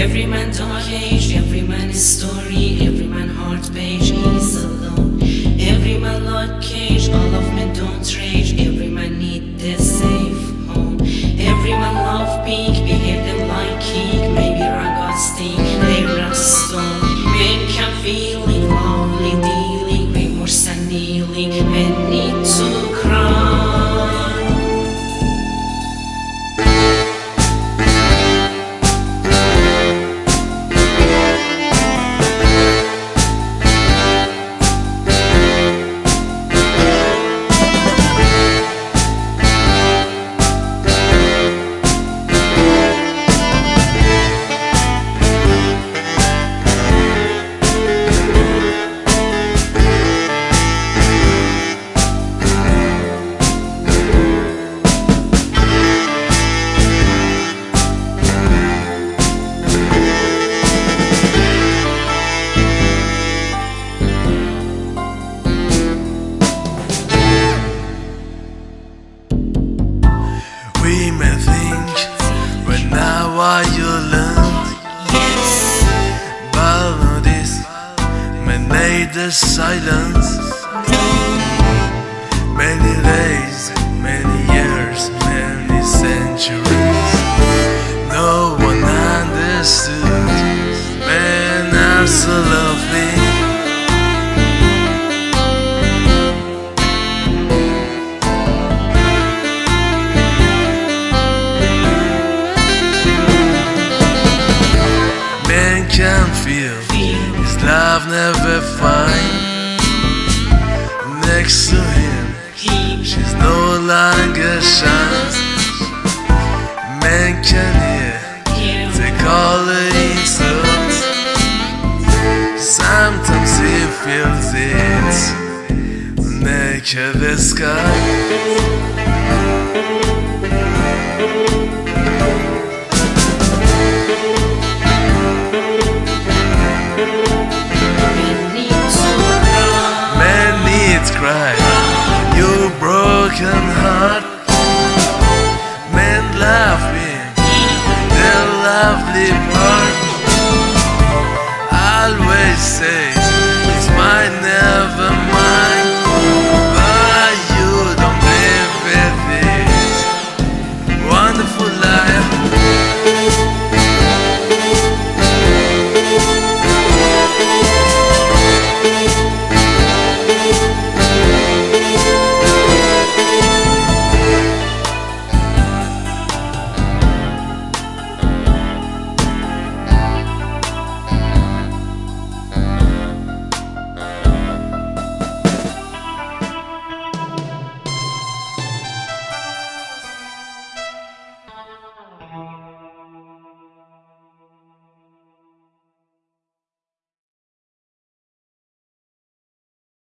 Every man dark age, every man is story, every man heart page is alone. Every man like cage, all of men don't rage, every man need the safe home. Every man love pink, behave them like king, maybe wrong or sting, they rust stone. Men can feeling, lovely dealing, remorse and kneeling, men need to cry. We may think, but now what you learned, Yes, but notice, may need the silence. Many days, many years, many centuries, no one understood. Men are so lovely. Can feel his love never find. Next to him, she's no longer shines. Man can hear the calling sounds. Sometimes he feels it naked the sky.